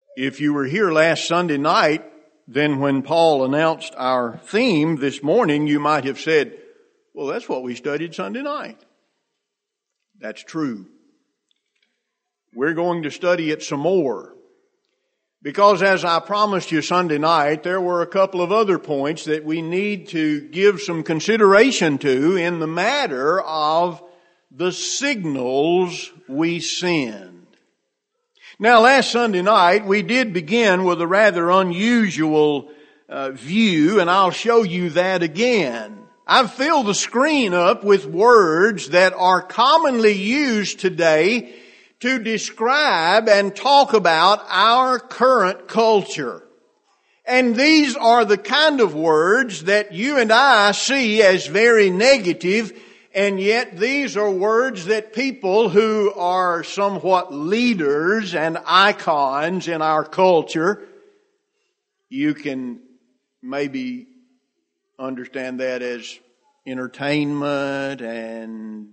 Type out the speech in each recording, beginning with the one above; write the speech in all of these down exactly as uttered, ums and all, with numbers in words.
If you were here last Sunday night, then when Paul announced our theme this morning, you might have said, well, that's what we studied Sunday night. That's true. We're going to study it some more. Because as I promised you Sunday night, there were a couple of other points that we need to give some consideration to in the matter of the signals we send. Now, last Sunday night, we did begin with a rather unusual uh, view, and I'll show you that again. I've filled the screen up with words that are commonly used today to describe and talk about our current culture. And these are the kind of words that you and I see as very negative, and yet these are words that people who are somewhat leaders and icons in our culture, you can maybe understand that as entertainment and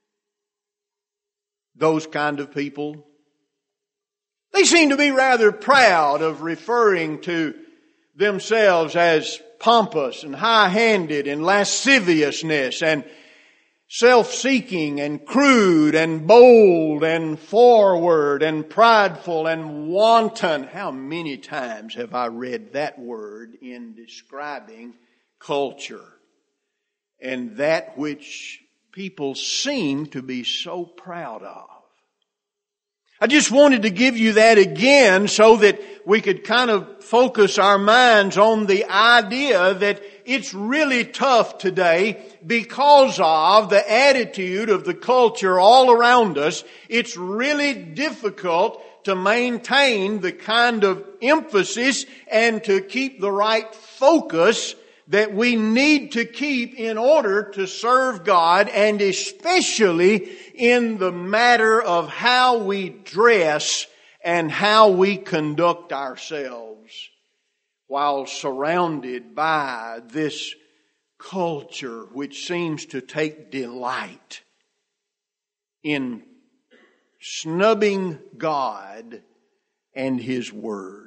those kind of people. They seem to be rather proud of referring to themselves as pompous and high-handed and lasciviousness and self-seeking and crude and bold and forward and prideful and wanton. How many times have I read that word in describing culture and that which people seem to be so proud of? I just wanted to give you that again so that we could kind of focus our minds on the idea that it's really tough today because of the attitude of the culture all around us. It's really difficult to maintain the kind of emphasis and to keep the right focus that we need to keep in order to serve God, and especially in the matter of how we dress and how we conduct ourselves while surrounded by this culture which seems to take delight in snubbing God and His Word.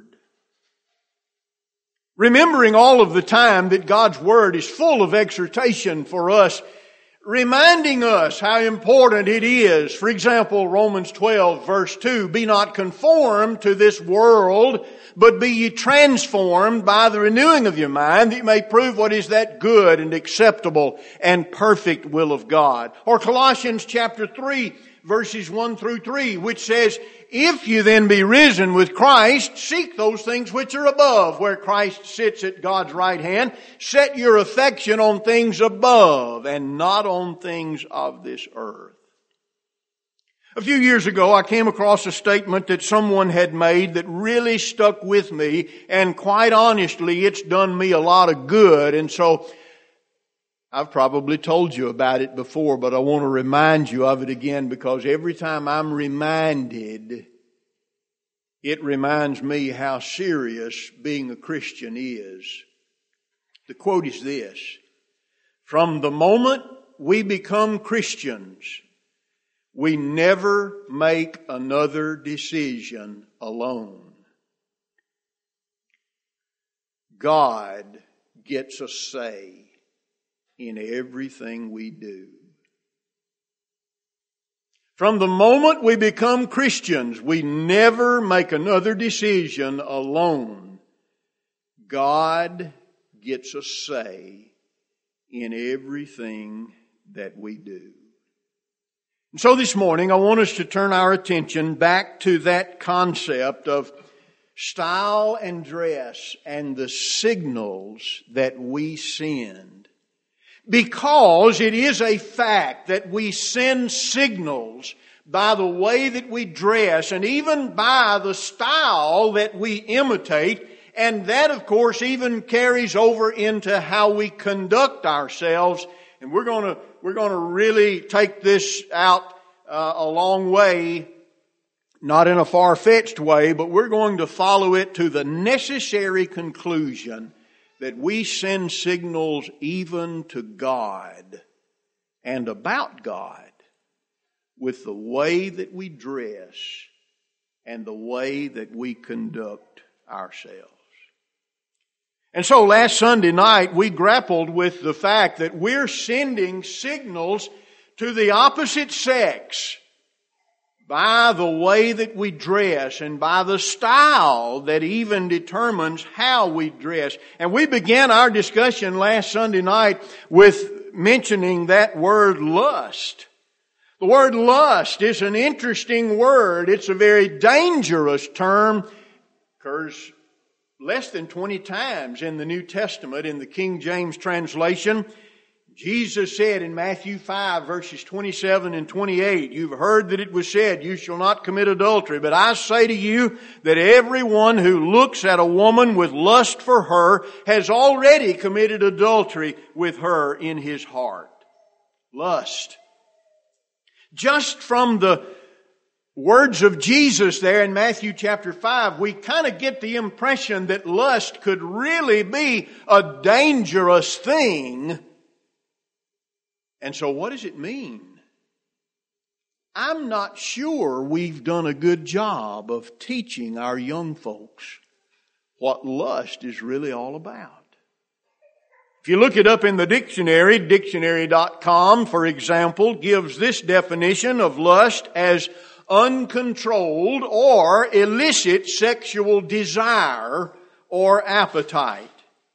Remembering all of the time that God's Word is full of exhortation for us, reminding us how important it is. For example, Romans twelve verse two, be not conformed to this world, but be ye transformed by the renewing of your mind, that you may prove what is that good and acceptable and perfect will of God. Or Colossians chapter three verses one through three, which says, if you then be risen with Christ, seek those things which are above, where Christ sits at God's right hand. Set your affection on things above and not on things of this earth. A few years ago, I came across a statement that someone had made that really stuck with me, and quite honestly, it's done me a lot of good. And so I've probably told you about it before, but I want to remind you of it again, because every time I'm reminded, it reminds me how serious being a Christian is. The quote is this: from the moment we become Christians, we never make another decision alone. God gets a say in everything we do. From the moment we become Christians, we never make another decision alone. God gets a say in everything that we do. And so this morning, I want us to turn our attention back to that concept of style and dress and the signals that we send. Because it is a fact that we send signals by the way that we dress and even by the style that we imitate. And that, of course, even carries over into how we conduct ourselves. And we're going to, we're going to really take this out uh, a long way, not in a far-fetched way, but we're going to follow it to the necessary conclusion that we send signals even to God and about God with the way that we dress and the way that we conduct ourselves. And so last Sunday night we grappled with the fact that we're sending signals to the opposite sex by the way that we dress and by the style that even determines how we dress. And we began our discussion last Sunday night with mentioning that word lust. The word lust is an interesting word. It's a very dangerous term. It occurs less than twenty times in the New Testament in the King James translation. Jesus said in Matthew five verses twenty-seven and twenty-eight, "You've heard that it was said, you shall not commit adultery. But I say to you that everyone who looks at a woman with lust for her has already committed adultery with her in his heart." Lust. Just from the words of Jesus there in Matthew chapter five, we kind of get the impression that lust could really be a dangerous thing. And so what does it mean? I'm not sure we've done a good job of teaching our young folks what lust is really all about. If you look it up in the dictionary, dictionary dot com, for example, gives this definition of lust as uncontrolled or illicit sexual desire or appetite.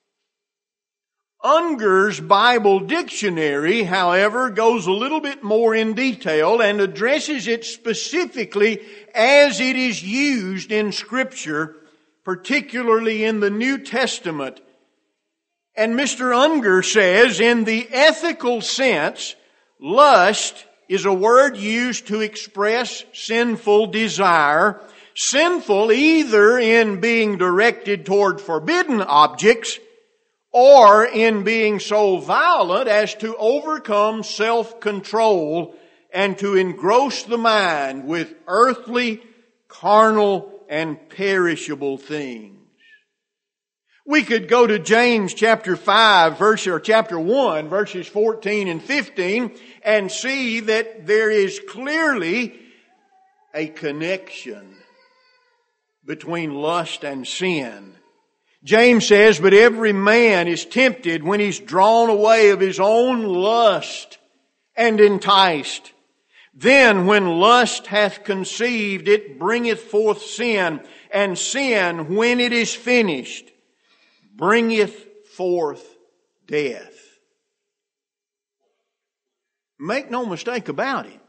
Unger's Bible Dictionary, however, goes a little bit more in detail and addresses it specifically as it is used in Scripture, particularly in the New Testament. And Mister Unger says, in the ethical sense, lust is a word used to express sinful desire, sinful either in being directed toward forbidden objects or in being so violent as to overcome self-control and to engross the mind with earthly, carnal, and perishable things. We could go to James chapter five, verse, or chapter one, verses fourteen and fifteen, and see that there is clearly a connection between lust and sin. James says, "But every man is tempted when he's drawn away of his own lust and enticed. Then when lust hath conceived, it bringeth forth sin, and sin, when it is finished, bringeth forth death." Make no mistake about it.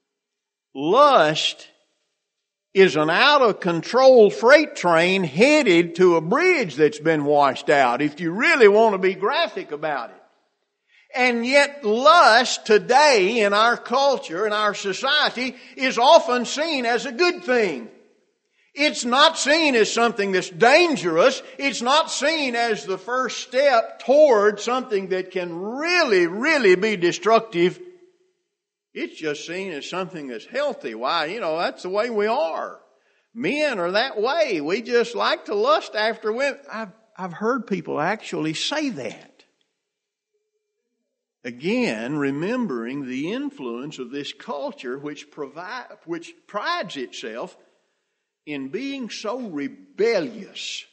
Lust is an out-of-control freight train headed to a bridge that's been washed out, if you really want to be graphic about it. And yet lust today in our culture, in our society, is often seen as a good thing. It's not seen as something that's dangerous. It's not seen as the first step toward something that can really, really be destructive. It's just seen as something that's healthy. Why, you know, that's the way we are. Men are that way. We just like to lust after women. I've, I've heard people actually say that. Again, remembering the influence of this culture which provide, which prides itself in being so rebellious.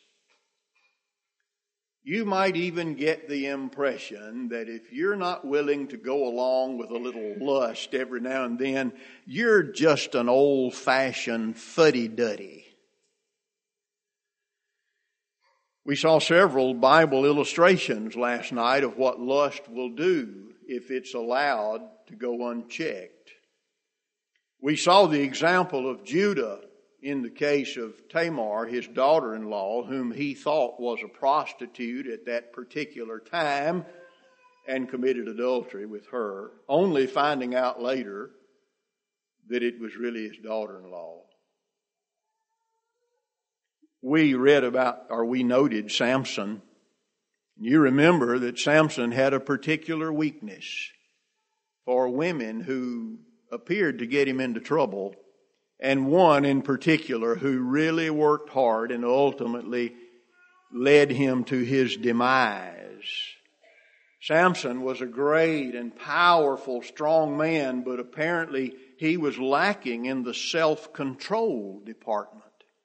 You might even get the impression that if you're not willing to go along with a little lust every now and then, you're just an old-fashioned fuddy-duddy. We saw several Bible illustrations last night of what lust will do if it's allowed to go unchecked. We saw the example of Judah in the case of Tamar, his daughter-in-law, whom he thought was a prostitute at that particular time, and committed adultery with her, only finding out later that it was really his daughter-in-law. We read about, or we noted Samson. You remember that Samson had a particular weakness for women who appeared to get him into trouble, and one in particular who really worked hard and ultimately led him to his demise. Samson was a great and powerful, strong man, but apparently he was lacking in the self-control department.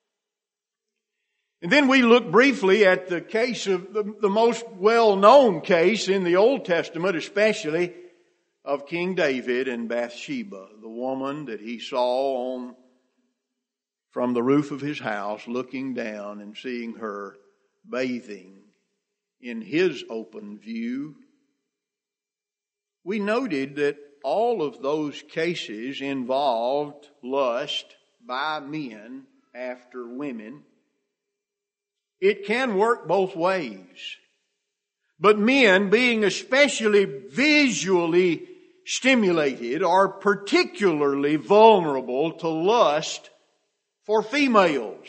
And then we look briefly at the case of the, the most well-known case in the Old Testament, especially of King David and Bathsheba, the woman that he saw on from the roof of his house, looking down and seeing her bathing in his open view. We noted that all of those cases involved lust by men after women. It can work both ways. But men, being especially visually stimulated, are particularly vulnerable to lust for females.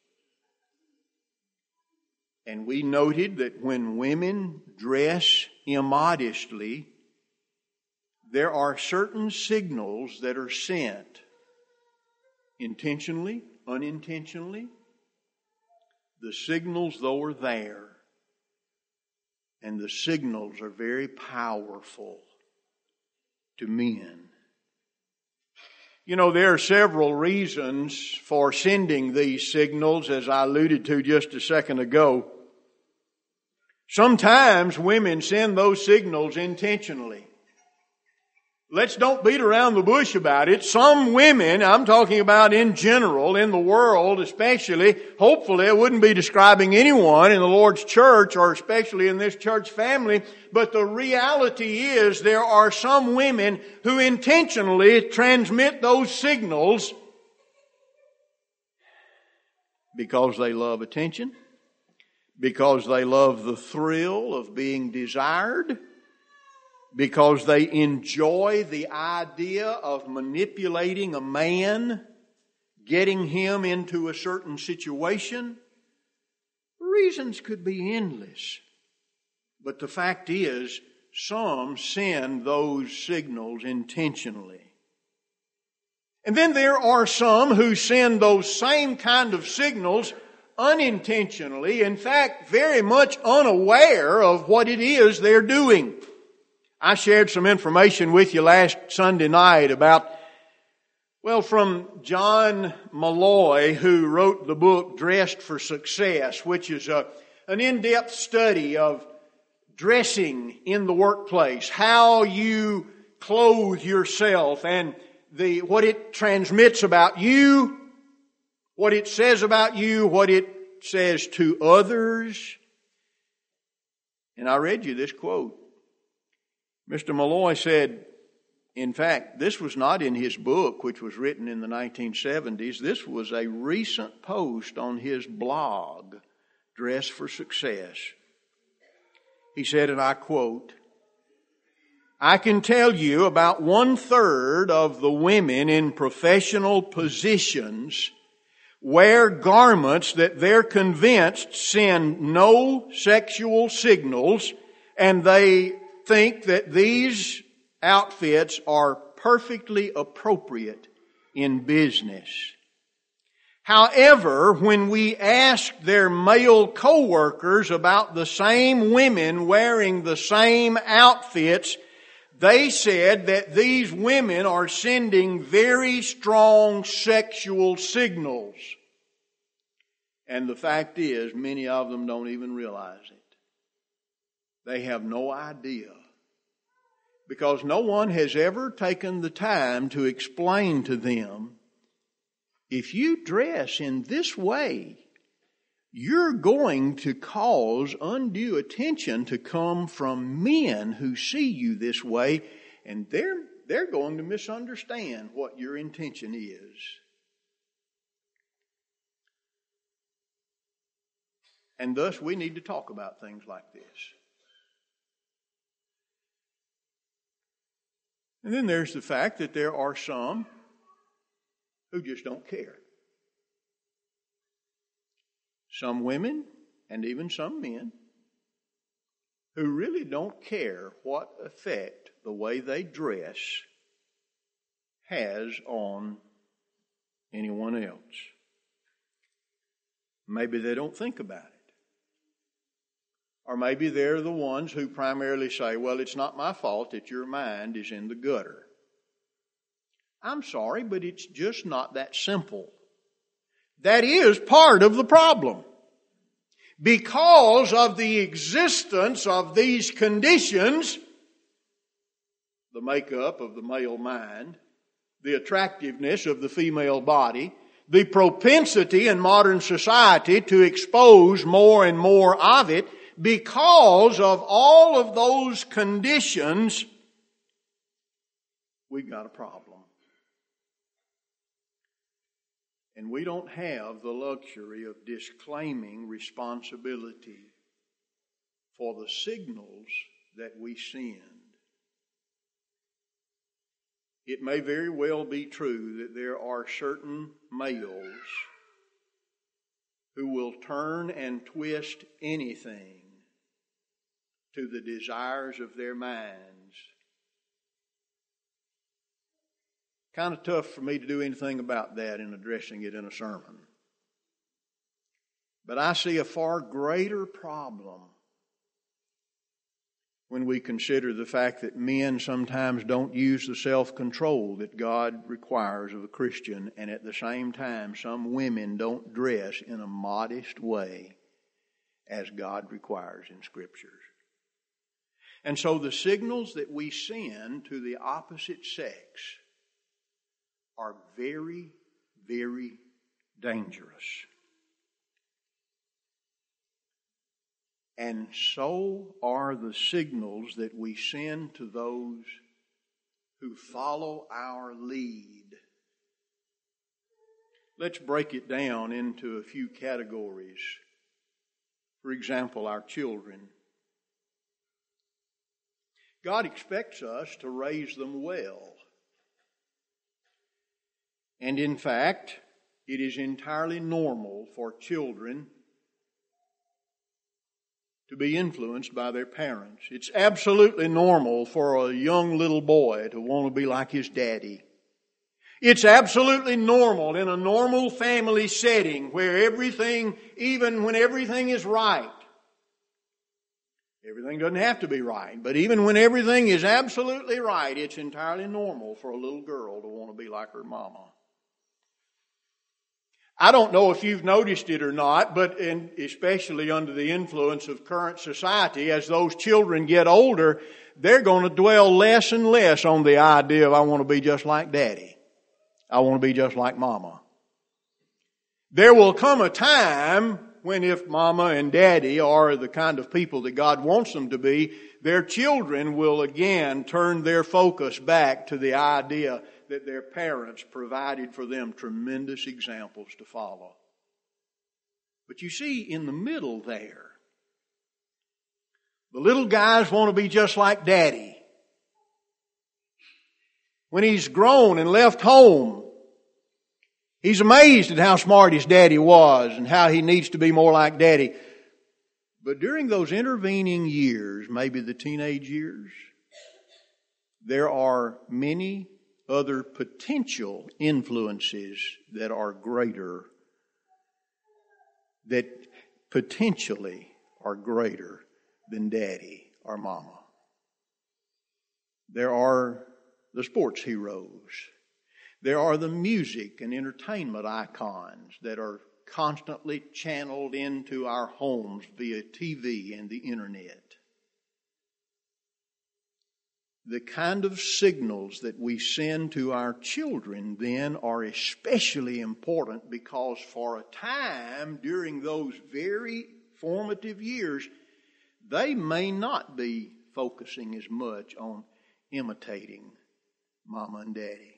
And we noted that when women dress immodestly, there are certain signals that are sent, intentionally, unintentionally. The signals, though, are there. And the signals are very powerful to men. You know, there are several reasons for sending these signals, as I alluded to just a second ago. Sometimes women send those signals intentionally. Let's don't beat around the bush about it. Some women, I'm talking about in general, in the world especially, hopefully I wouldn't be describing anyone in the Lord's church or especially in this church family, but the reality is there are some women who intentionally transmit those signals because they love attention, because they love the thrill of being desired, because they enjoy the idea of manipulating a man, getting him into a certain situation. Reasons could be endless. But the fact is, some send those signals intentionally. And then there are some who send those same kind of signals unintentionally, in fact, very much unaware of what it is they're doing. I shared some information with you last Sunday night about, well, from John Malloy, who wrote the book Dressed for Success, which is a, an in-depth study of dressing in the workplace, how you clothe yourself and the what it transmits about you, what it says about you, what it says to others. And I read you this quote. Mister Malloy said, in fact, this was not in his book, which was written in the nineteen seventies. This was a recent post on his blog, Dress for Success. He said, and I quote, "I can tell you about one third of the women in professional positions wear garments that they're convinced send no sexual signals, and they think that these outfits are perfectly appropriate in business. However, when we asked their male co-workers about the same women wearing the same outfits, they said that these women are sending very strong sexual signals. And the fact is, many of them don't even realize it. They have no idea. Because no one has ever taken the time to explain to them, if you dress in this way, you're going to cause undue attention to come from men who see you this way, and they're, they're going to misunderstand what your intention is. And thus we need to talk about things like this. And then there's the fact that there are some who just don't care. Some women and even some men who really don't care what effect the way they dress has on anyone else. Maybe they don't think about it. Or maybe they're the ones who primarily say, well, it's not my fault that your mind is in the gutter. I'm sorry, but it's just not that simple. That is part of the problem. Because of the existence of these conditions, the makeup of the male mind, the attractiveness of the female body, the propensity in modern society to expose more and more of it, because of all of those conditions, we've got a problem. And we don't have the luxury of disclaiming responsibility for the signals that we send. It may very well be true that there are certain males who will turn and twist anything to the desires of their minds. Kind of tough for me to do anything about that in addressing it in a sermon. But I see a far greater problem when we consider the fact that men sometimes don't use the self-control that God requires of a Christian, and at the same time some women don't dress in a modest way as God requires in Scriptures. And so the signals that we send to the opposite sex are very, very dangerous. And so are the signals that we send to those who follow our lead. Let's break it down into a few categories. For example, our children. God expects us to raise them well. And in fact, it is entirely normal for children to be influenced by their parents. It's absolutely normal for a young little boy to want to be like his daddy. It's absolutely normal in a normal family setting where everything, even when everything is right, everything doesn't have to be right, but even when everything is absolutely right, it's entirely normal for a little girl to want to be like her mama. I don't know if you've noticed it or not, but in, especially under the influence of current society, as those children get older, they're going to dwell less and less on the idea of I want to be just like daddy. I want to be just like mama. There will come a time when if mama and daddy are the kind of people that God wants them to be, their children will again turn their focus back to the idea that their parents provided for them tremendous examples to follow. But you see, in the middle there, the little guys want to be just like daddy. When he's grown and left home, he's amazed at how smart his daddy was and how he needs to be more like daddy. But during those intervening years, maybe the teenage years, there are many other potential influences that are greater, that potentially are greater than daddy or mama. There are the sports heroes. There are the music and entertainment icons that are constantly channeled into our homes via T V and the internet. The kind of signals that we send to our children then are especially important because for a time during those very formative years, they may not be focusing as much on imitating mama and daddy.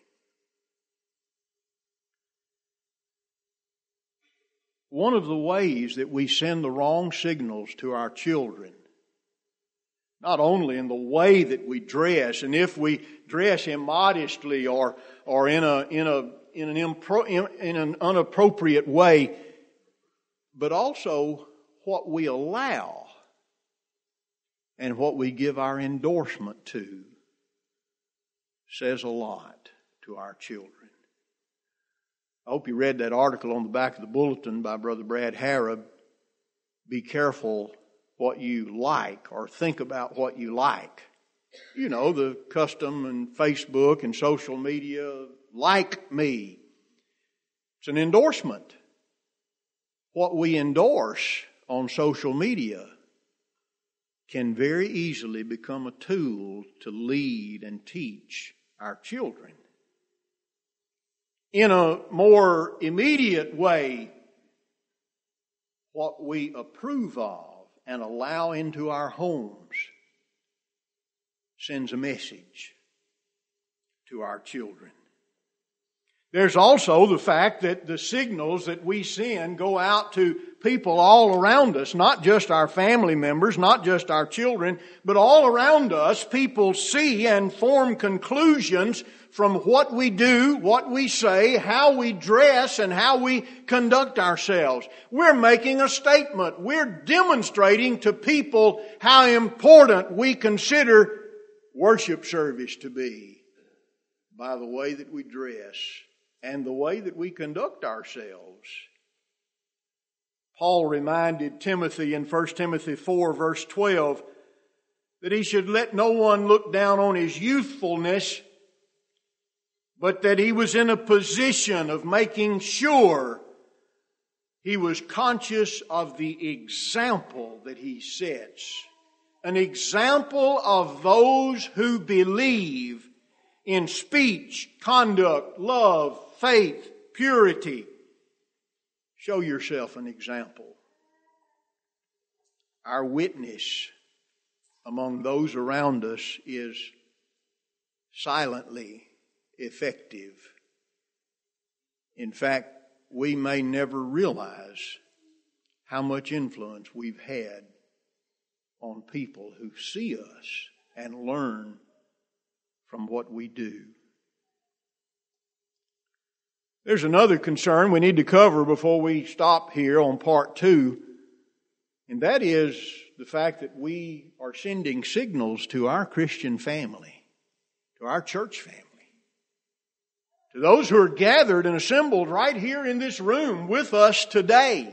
One of the ways that we send the wrong signals to our children, not only in the way that we dress, and if we dress immodestly or or in a in a in an impro, in, in an inappropriate way, but also what we allow and what we give our endorsement to says a lot to our children. I hope you read that article on the back of the bulletin by Brother Brad Harrod. Be careful what you like or think about what you like. You know, the custom and Facebook and social media like me. It's an endorsement. What we endorse on social media can very easily become a tool to lead and teach our children. In a more immediate way, what we approve of and allow into our homes sends a message to our children. There's also the fact that the signals that we send go out to people all around us, not just our family members, not just our children, but all around us. People see and form conclusions from what we do, what we say, how we dress, and how we conduct ourselves. We're making a statement. We're demonstrating to people how important we consider worship service to be by the way that we dress and the way that we conduct ourselves. Paul reminded Timothy in First Timothy four verse twelve that he should let no one look down on his youthfulness, but that he was in a position of making sure he was conscious of the example that he sets. An example of those who believe in speech, conduct, love, faith, purity. Show yourself an example. Our witness among those around us is silently effective. In fact, we may never realize how much influence we've had on people who see us and learn from what we do. There's another concern we need to cover before we stop here on part two, and that is the fact that we are sending signals to our Christian family, to our church family, to those who are gathered and assembled right here in this room with us today.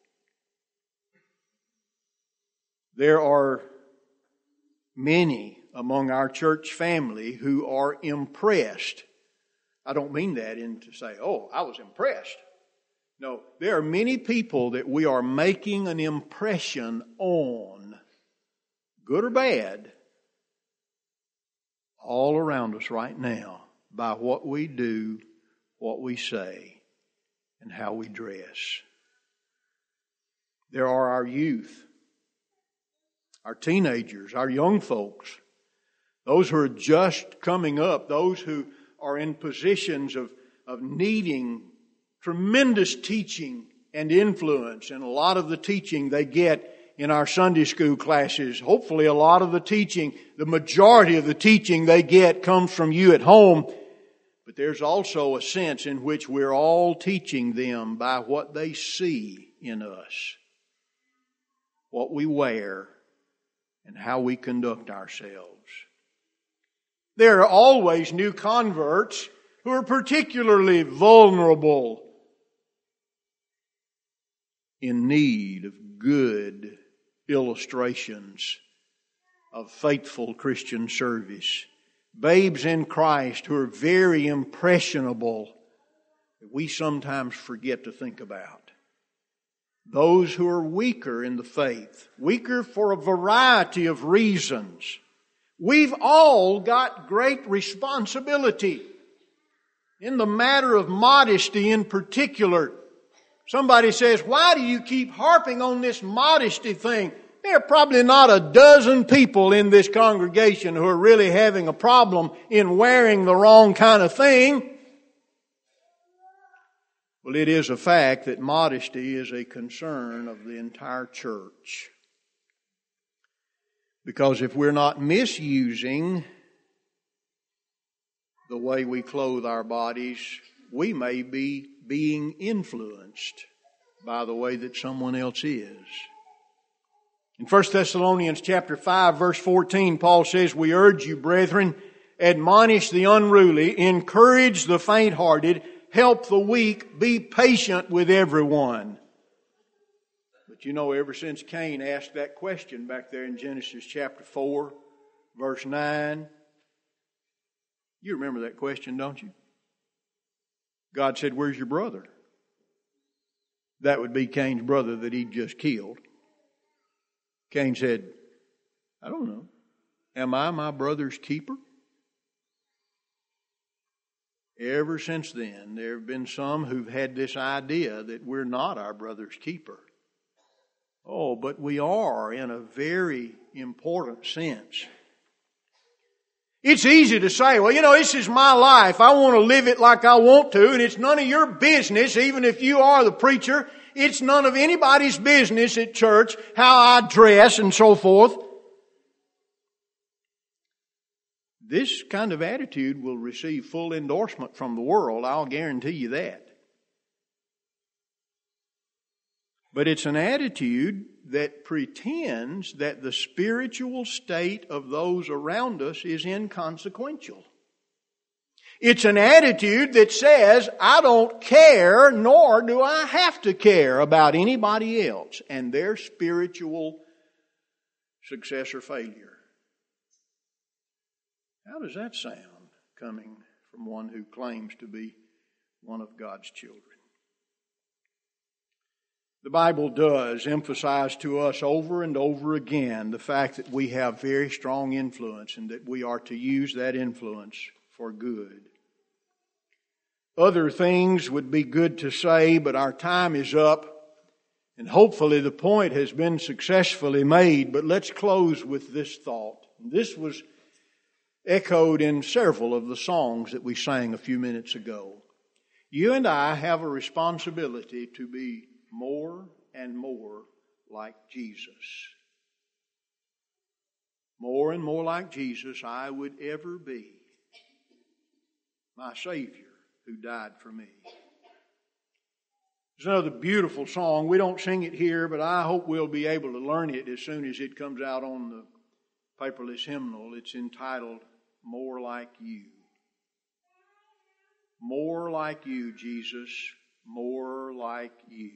There are many among our church family who are impressed. I don't mean that in to say, oh, I was impressed. No, there are many people that we are making an impression on, good or bad, all around us right now by what we do, what we say, and how we dress. There are our youth, our teenagers, our young folks, those who are just coming up, those who are in positions of, of needing tremendous teaching and influence. And a lot of the teaching they get in our Sunday school classes, hopefully a lot of the teaching, the majority of the teaching they get comes from you at home. But there's also a sense in which we're all teaching them by what they see in us, what we wear, and how we conduct ourselves. There are always new converts who are particularly vulnerable, in need of good illustrations of faithful Christian service. Babes in Christ who are very impressionable that we sometimes forget to think about. Those who are weaker in the faith, weaker for a variety of reasons. We've all got great responsibility in the matter of modesty in particular. Somebody says, why do you keep harping on this modesty thing? There are probably not a dozen people in this congregation who are really having a problem in wearing the wrong kind of thing. Well, it is a fact that modesty is a concern of the entire church. Because if we're not misusing the way we clothe our bodies, we may be being influenced by the way that someone else is. In First Thessalonians chapter five, verse fourteen, Paul says, we urge you, brethren, admonish the unruly, encourage the faint-hearted, help the weak, be patient with everyone. But you know, ever since Cain asked that question back there in Genesis chapter four, verse nine, you remember that question, don't you? God said, where's your brother? That would be Cain's brother that he'd just killed. Cain said, I don't know. Am I my brother's keeper? Ever since then, there have been some who've had this idea that we're not our brother's keeper. Oh, but we are in a very important sense. It's easy to say, well, you know, this is my life. I want to live it like I want to, and it's none of your business, even if you are the preacher. It's none of anybody's business at church how I dress and so forth. This kind of attitude will receive full endorsement from the world. I'll guarantee you that. But it's an attitude that pretends that the spiritual state of those around us is inconsequential. It's an attitude that says, I don't care, nor do I have to care about anybody else and their spiritual success or failure. How does that sound coming from one who claims to be one of God's children? The Bible does emphasize to us over and over again the fact that we have very strong influence and that we are to use that influence for good. Other things would be good to say, but our time is up, and hopefully the point has been successfully made. But let's close with this thought. This was echoed in several of the songs that we sang a few minutes ago. You and I have a responsibility to be more and more like Jesus. More and more like Jesus I would ever be. My Savior who died for me. There's another beautiful song. We don't sing it here, but I hope we'll be able to learn it as soon as it comes out on the paperless hymnal. It's entitled, More Like You. More like you, Jesus, more like you.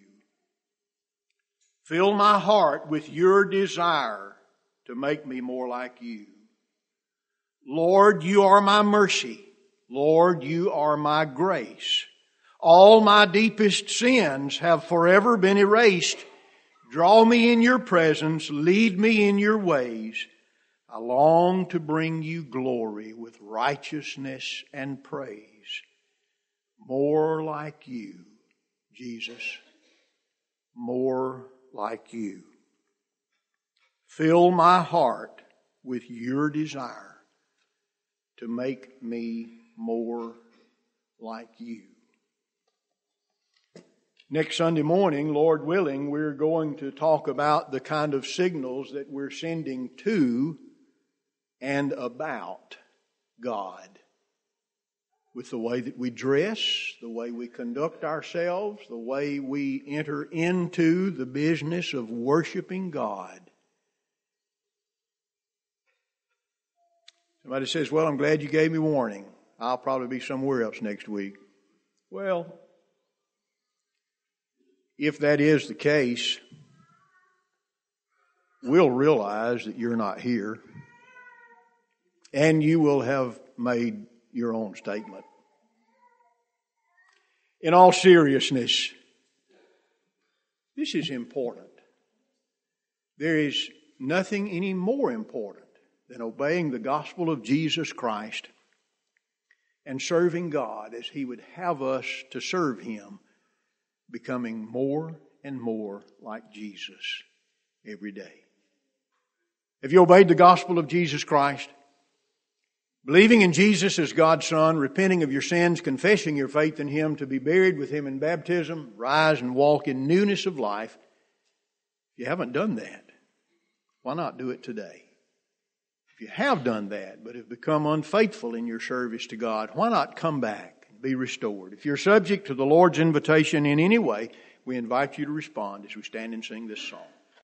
Fill my heart with your desire to make me more like you. Lord, you are my mercy. Lord, you are my grace. All my deepest sins have forever been erased. Draw me in your presence, lead me in your ways. I long to bring you glory with righteousness and praise. More like you, Jesus. More like you. Fill my heart with your desire to make me more like you. Next Sunday morning, Lord willing, we're going to talk about the kind of signals that we're sending to and about God. With the way that we dress, the way we conduct ourselves, the way we enter into the business of worshiping God. Somebody says, well, I'm glad you gave me warning. I'll probably be somewhere else next week. Well, if that is the case, we'll realize that you're not here. And you will have made your own statement. In all seriousness, this is important. There is nothing any more important than obeying the gospel of Jesus Christ and serving God as He would have us to serve Him, becoming more and more like Jesus every day. Have you obeyed the gospel of Jesus Christ? Believing in Jesus as God's Son, repenting of your sins, confessing your faith in Him, to be buried with Him in baptism, rise and walk in newness of life. If you haven't done that, why not do it today? If you have done that, but have become unfaithful in your service to God, why not come back and be restored? If you're subject to the Lord's invitation in any way, we invite you to respond as we stand and sing this song.